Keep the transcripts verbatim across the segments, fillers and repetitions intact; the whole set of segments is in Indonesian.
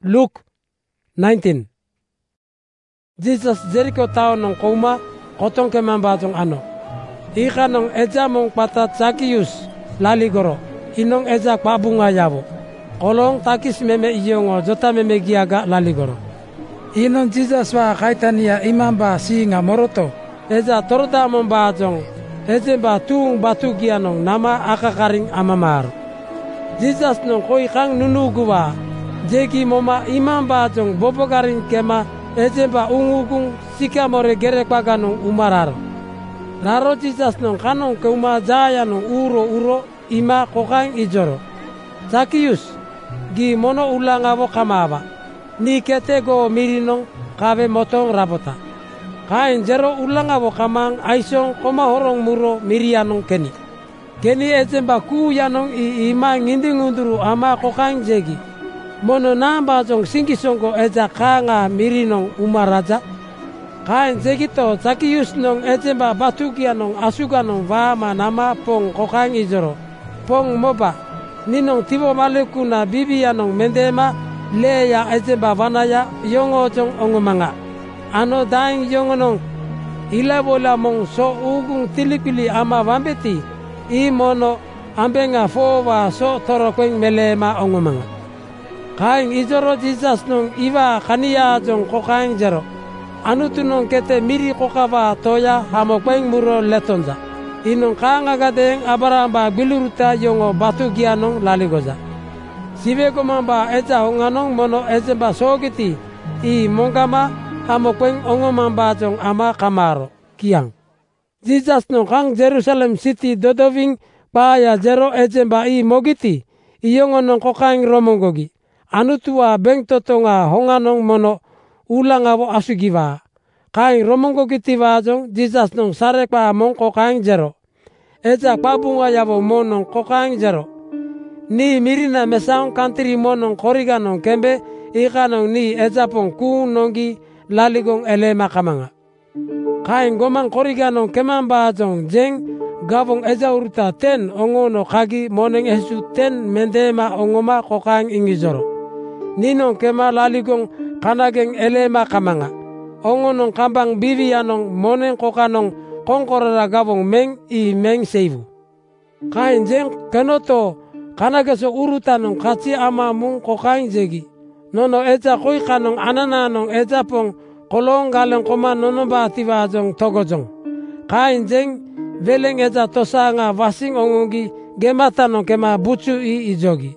Luke nineteen. Jesus Jericho town nong koma kotong kemambatong ano. Ika nong eja mong patat Zacchaeus laligoro. Inong eja pabunga yabo. Kolong takis meme iyongo jota meme giaga laligoro. Inon Jesus wa kaitania imamba singa moroto. Eja toroda mong bajong. Eje ba tuung batu gianong nama akakaring amamar. Jesus nong koi kang nunuguwa. Jeki moma imam bajong bobogaring kema eje ba ungugung sika more gerek baganong umarar. Raro Jesus nong kanong keuma jaya nong uro uro ima kokang ijoro. Zacchaeus gi mono ulang avo kamava. Ni kete go mirinong kave motong rabota. Kain jero ulang avo kamang aisong koma horong muro mirianong keni. Keni eje ba ku yanong i ima nginding unduru ama kokang jegi. Mono namba jong singkisongko eja kanga mirinong umaraja. Kain jegito Zacchaeus nong ejemba batukia nong asuga nong vama nama pong kokang ijoro. Pong moba ninong tibo malekuna bibia nong mendema leya ejemba vanaya yongo jong ongomanga. Ano daing yongo nong ilabola mong so ugung tilipili ama vambeti i mono ambenga fova so torokweng melema ongomanga. Kain ijoro Jesus nong iwa kania jong kokang jero. Anu tunong kete miri kokava toya hamokweng muro letonza. Inong kanga gadeng abaramba biluruta yongo batu gianong laligoza. Sibe komamba eja honganong mono ejemba sogiti i mongkama hamokweng ongomamba jong ama kamaro kiang. Jesus nong kang Jerusalem city dodoving paya jero ejemba i mogiti iyongo nong kokang romongogi. Anu tua beng totonga honganong mono ulang avo asugiva. Kain romongo kiti wajong Jesus nong sarek pa mong kokang jero. Eja pabunga yavo monong kokang jero. Ni mirina mesaong kantiri monong koriga nong kembe ika nong ni eja pong kuung nonggi laligong elema kamanga. Kain gomang koriga nong kemamba jong jeng gavong eja uruta ten ongono kagi moneng esu ten mendema ongoma kokang ingizoro. Ninong kema laligong kanageng elema kamanga. Ongonong kambang bibi anong moneng kokanong kongkorora gavong meng i meng seivu. Kain jeng kenoto kanageso urutanong kaci ama mung kokain jegi. Nono eja koi kanong anananong eja pong kolong galeng koma nono batiwa jong togojong. Kain jeng veleng eja tosanga wasing ongongi gematanong kema bucu i ijogi.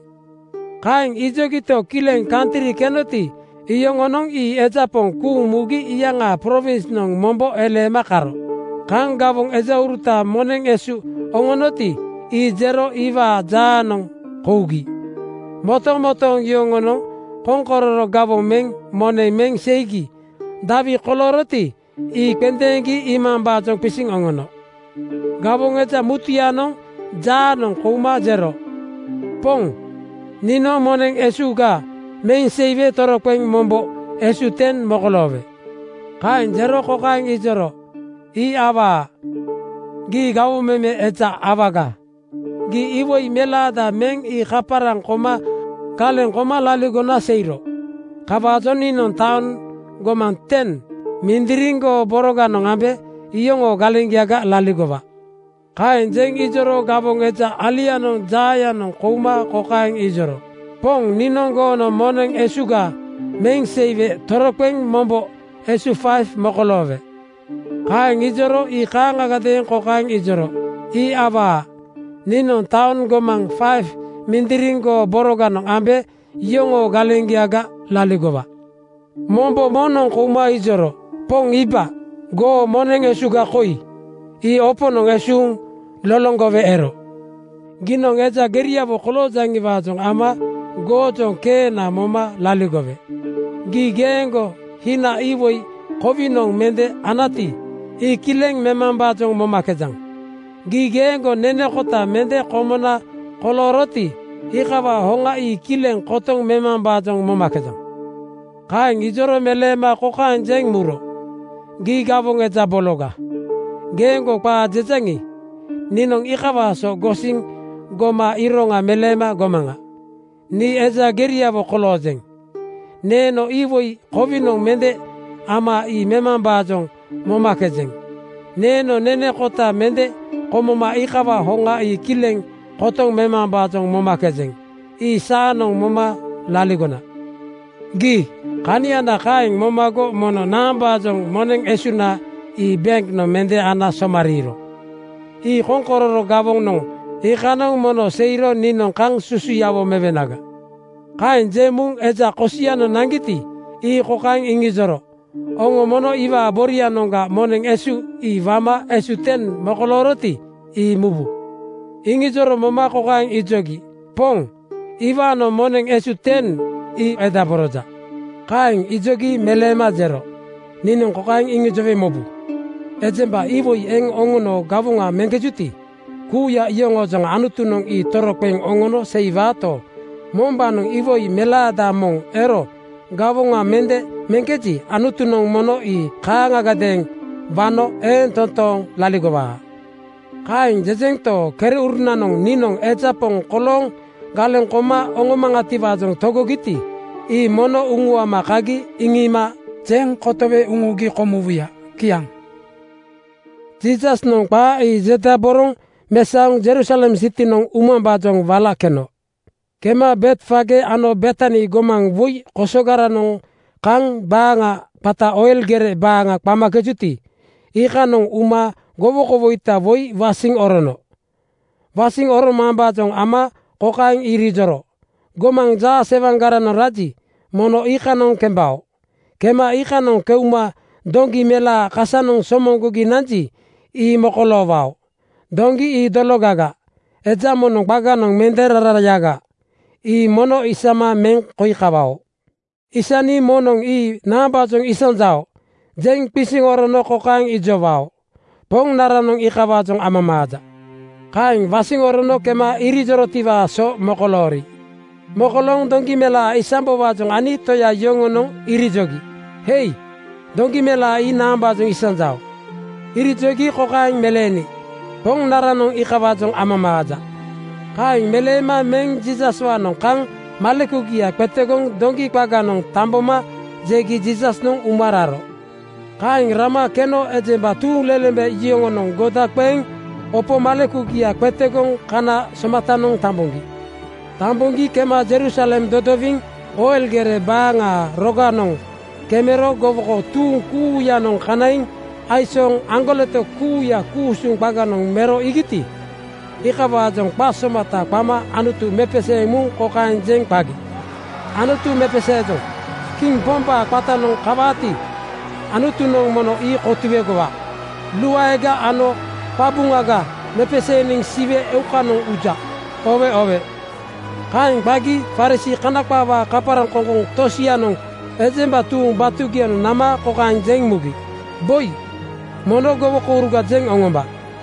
Kain ijogi to kileng kantiri kenoti iyong onong i eja pong kuung mugi iya nga province nong mombo ele makaro. Kang gavong eja uruta moneng esu ongonoti i jero iwa janong kougi. Motong-motong iyong onong kongkororo gavong meng moneng meng seigi. Davi koloroti i kentengi imam bajong pising ongono. Gavong eja mutianong janong kouma jero. Pong nino moneng esuga meng seive torokweng mombo esu ten mokolove. Kain jero kokang ijoro i awa gi gawu meme eja awaga. Gi iwoi melada meng i kaparang koma kaleng koma laligona seiro. Kabajon ninon taon gomang ten mindiringo boroga nongambe iyongo galenggiaga laligova. Kain jeng ijoro gabong eja alianong jaya nong kouma kokang ijoro. Pong ninonggo no moneng esuga meng seive torokweng mombo esu five mokolove. Kain ijoro i kanga gadeng kokang ijoro. I awa ninong taon gomang five mindiringo boroga nong ambe yongo galenggiaga laligova. Mombo monong kouma ijoro. Pong iba go moneng esuga koi. I opo nong esung lolongove ero. Ginong eja geriavo kolo jangi wajong ama gojong ke na moma laligove. Gi gengo hina iwoi kovinong mende anati i kileng memang bajong moma kejang. Gi gengo nene kota mende komona koloroti ikawa honga i kileng kotong memang bajong moma kejang. Kain ijoro melema kokaan jeng muro. Gi gavong eja bologa. Gengo pa jejangi ninong ikawa so gosing goma ironga melema gomanga. Ni eja geriavo kolojeng. neno ivoi kovinong mende ama i memang bajong moma kezeng. Neno nene kota mende komoma ikawa honga i kileng kotong memang bajong moma kezeng. I saanong moma laligona. Gi kaniana kaing momago mono nambajong moneng esuna i bank no mende ana somariro. I kongkororo gabong nong i kanong mono seiro ninong kang susu yawo mevenaga. Kain jemung eja kosiano nangiti i kokaing ingizoro. Ongo mono iwa boria nonga moneng esu i vama esu ten mokoloroti i mubu. Ingizoro moma kokaing ijogi. Pong iwa no moneng esu ten i edaboroja. Kaing ijogi melema zero. Ninong kokaing ingizove mobu. Ejemba iwoi eng ongono gavunga mengejuti. Kuya iyongojong anutunong i torokpeng ongono seivato. Mombanong iwoi melada mong ero gavunga mende mengeji anutunong mono i kaangagadeng vano en tontong laligowa. Kaing jejengto kere urnanong ninong ejapong kolong galeng koma ongomangativajong togogiti. I mono ungua makagi ingima jeng kotobe ungugi komubuya kiang. Jesus nong pa i zeta borong mesang Jerusalem city nong umam bajong vala keno. Kema Betfage ano Betani gomang vui kosogara nong kang banga pata oil gere banga pamakejuti. Ika nong uma gowo gowo ita voi wasing orono. Wasing oro mambajong ama kokaing iri joro. Gomang ja sevanggara no raji mono ika nong kembao. Kema ika nong keuma dongi mela kasanong somongogi nanji i mokolo wao. Dongi i dologaga. Eja monong baga nong menderarayaga. I mono isama meng koi kabao. Isani monong i nambajong isanjao. Jeng pising orono kokaing ijowao. Pong naranong ikabajong amamaja. Kaing wasing orono kema iri jorotiwa so mokolori. Mokolong dongi mela isambo wajong ani toya yongonong iri jogi. Hei, dongi mela i nambajong isanjao. Iri jogi kokaing meleni. Pong naranong ikabajong amamaja. Kaing melema meng Jesus wanong kang malekugia kwetegong dongi kwaganong tamboma jegi Jesus nong umararo. Kaing rama keno ejemba tu lelembe iyongonong goda kweng opo malekugia kwetegong kana somatanong tambongi. Tambongi kema Jerusalem dodoving oel gere banga roganong kemero govoko tu kuyanong kanaing aisong anggoleto kuya kusung baganong mero igiti. Ikabajong paso mata pama anutu mepese mung kokain jeng pagi. Anutu mepese jong king pompa kwatanong kabati. Anutu nong mono i kotuwegowa. Luaega ano pabungaga mepese ning siwe eukanong uja. Owe owe. Kain pagi farisi kanakpawa kaparang kongkong tosianong ejemba tuung batugian nama kokain jeng mugi. Boy mono gowo kuruga jeng ongomba.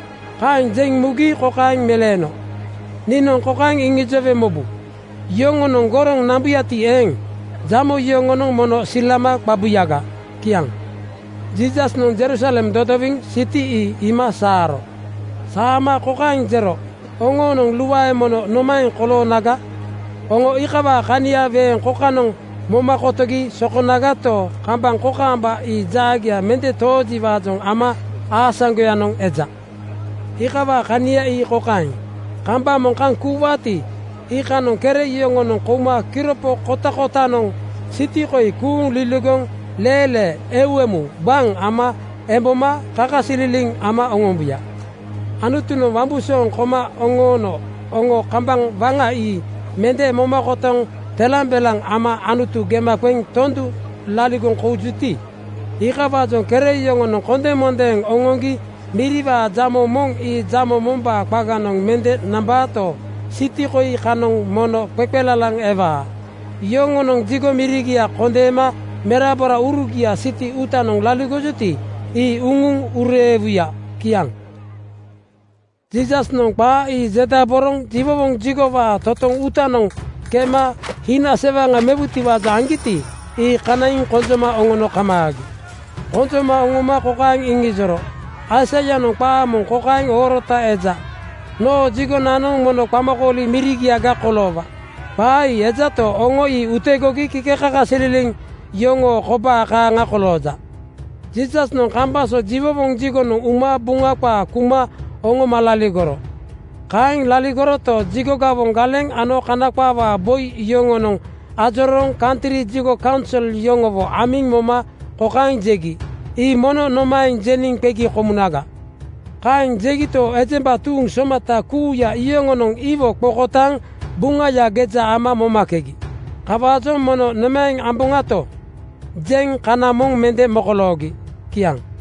Kain jeng mugi kokaing meleno. Ninong kokaing ingijove mobu. Yongonong gorong nambuyati eng. Jamo yongonong mono silama babuyaga. Kiang. Jesus nong Jerusalem dodoving city i ima saro. Sama kokaing jero. Ongo nong luwae mono nomaing kolo naga. Ongo ikaba kania veen kokanong momakotogi sokonaga to kambang kokamba i jagia mente toji wajong ama asanggoyanong eja. Ikawa kania i kokain. Kamba mong kang kuwati. Ika nong kere iyongonong kuma kiropo kota-kota nong siti koi kuung lilugong lele ewemu bang ama emboma kakasililing ama ongombuya. Anutuno wambusong koma ongono ongo kambang banga i mende momakotong telambelang ama anutu gema kweng tondu laligong koujuti. Ikawa jong kere iyongonong konde mondeng ongongi miriba jamo mong i jamo momba kwaganong mende nambato siti koi kanong mono kwekpelalang eva. Yongonong jigo mirigia kondema merabora urugia siti utanong laligojuti i ungung urevuya kiang. Jesus nong pa i zeta borong jibobong jigo wa totong utanong kema hina sevanga mebuti wa jangiti i kanaing konjoma ongono kamagi. Konjoma ongoma kokaing ingizoro. Asaya nong pa mong kokaing orota eja. No jigo nanong mono pamakoli mirigi aga kolova. Pai ejato ongoi utegogi kikekaka sililing yongo kopa ka ngakoloja. Jesus nong kambaso jibobong jigo nong uma bunga pa kuma ongo malaligoro. Kaing laligoro to jigo gabong galeng ano kanakpa wa boy yongo nong ajorong country jigo council yongo bo aming moma kokaing jegi. I mono nomaing jening pegi komunaga. Kaing jegi to ejemba tuung somata kuya yongo nong iwo pokotang bunga ya geja ama moma kegi. Kabajo mono nomaing ambungato jeng kanamong mende mokologi kiang.